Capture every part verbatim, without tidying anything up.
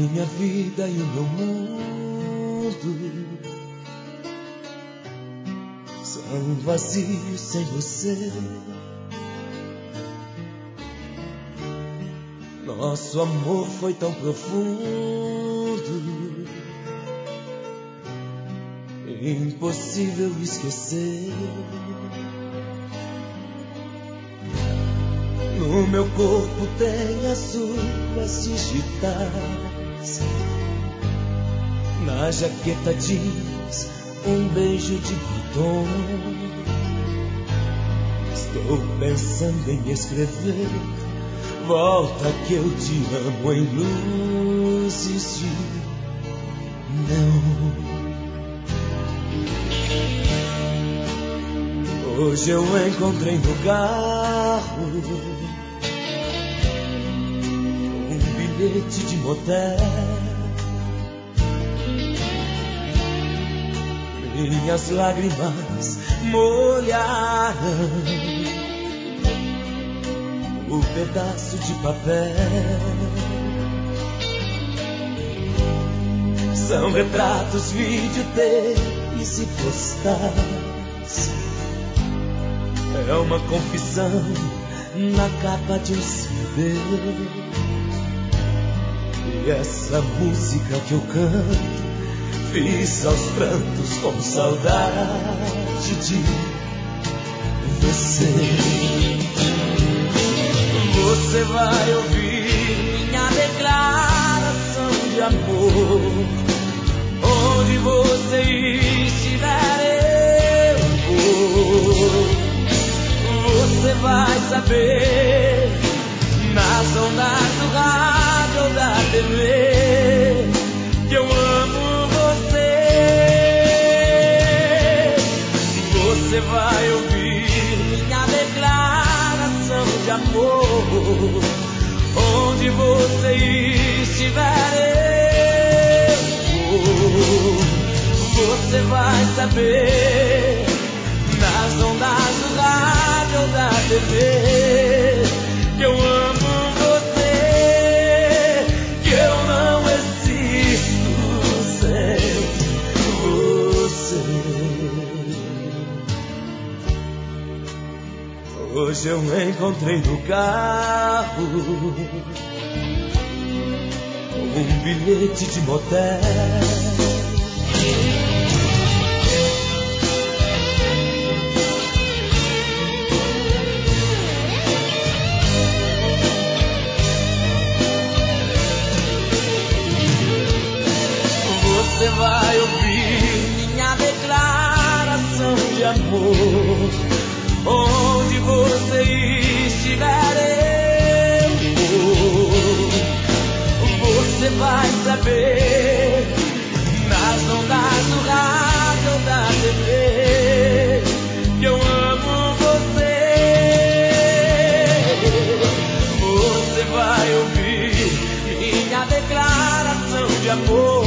Minha vida e o meu mundo são vazios sem você. Nosso amor foi tão profundo, impossível esquecer. No meu corpo tem as suas digitais, na jaqueta diz um beijo de batom. Estou pensando em escrever: volta que eu te amo, em luzes de neon. Hoje eu encontrei no carro um bilhete de motel. Minhas lágrimas molharam o pedaço de papel. São retratos, videotapes e postais. É uma confissão na capa de um C D. E essa música que eu canto fiz aos prantos com saudade de você. Você vai ouvir minha declaração de amor. Onde você estiver eu vou. Você vai saber nas ondas do rádio ou da T V que eu amo você. Você vai ouvir minha declaração de amor. Onde você estiver eu vou. Você vai saber nas ondas do rádio ou da T V que eu amo você, que eu não existo sem você. Hoje eu encontrei no carro um bilhete de motel. Você vai ouvir minha declaração de amor. Onde você estiver eu vou. Você vai saber nas ondas do rádio ou da T V que eu amo você. Você vai ouvir minha declaração de amor.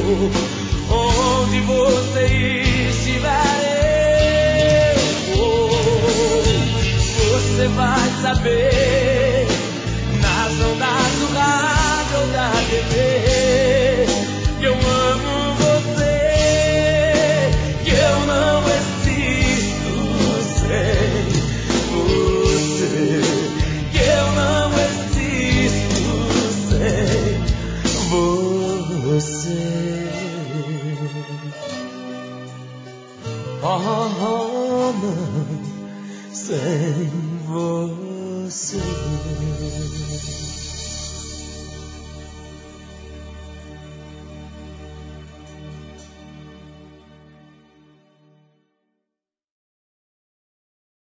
Onde você estiver eu vou. Você vai saber nas ondas do rádio ou da T V que eu amo você, que eu não existo sem você, que eu não existo sem você. Oh, oh, não, sem você.